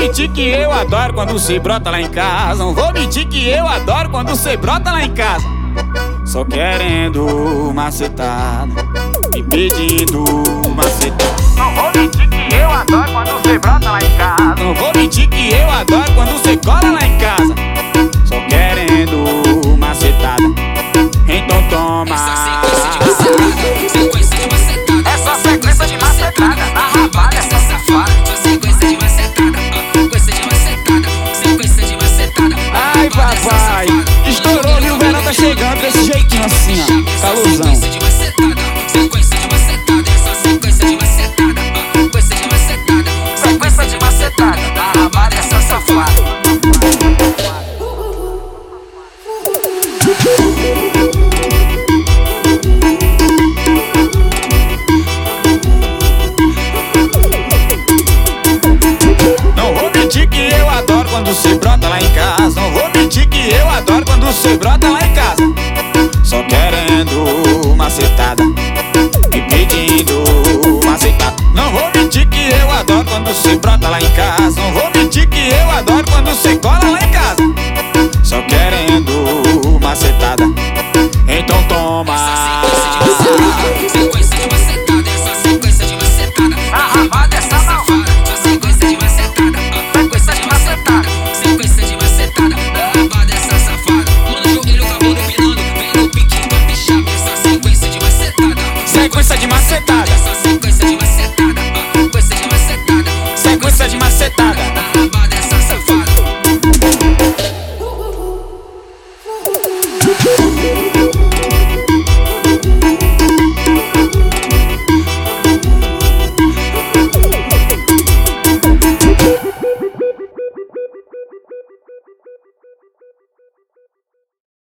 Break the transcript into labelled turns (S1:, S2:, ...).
S1: mentir que eu adoro quando cê brota lá em casa. Não vou mentir que eu adoro quando cê brota lá em casa. Só querendo macetada, me pedindo macetada. Não vou mentir que eu adoro quando cê brota lá em casa. Não vou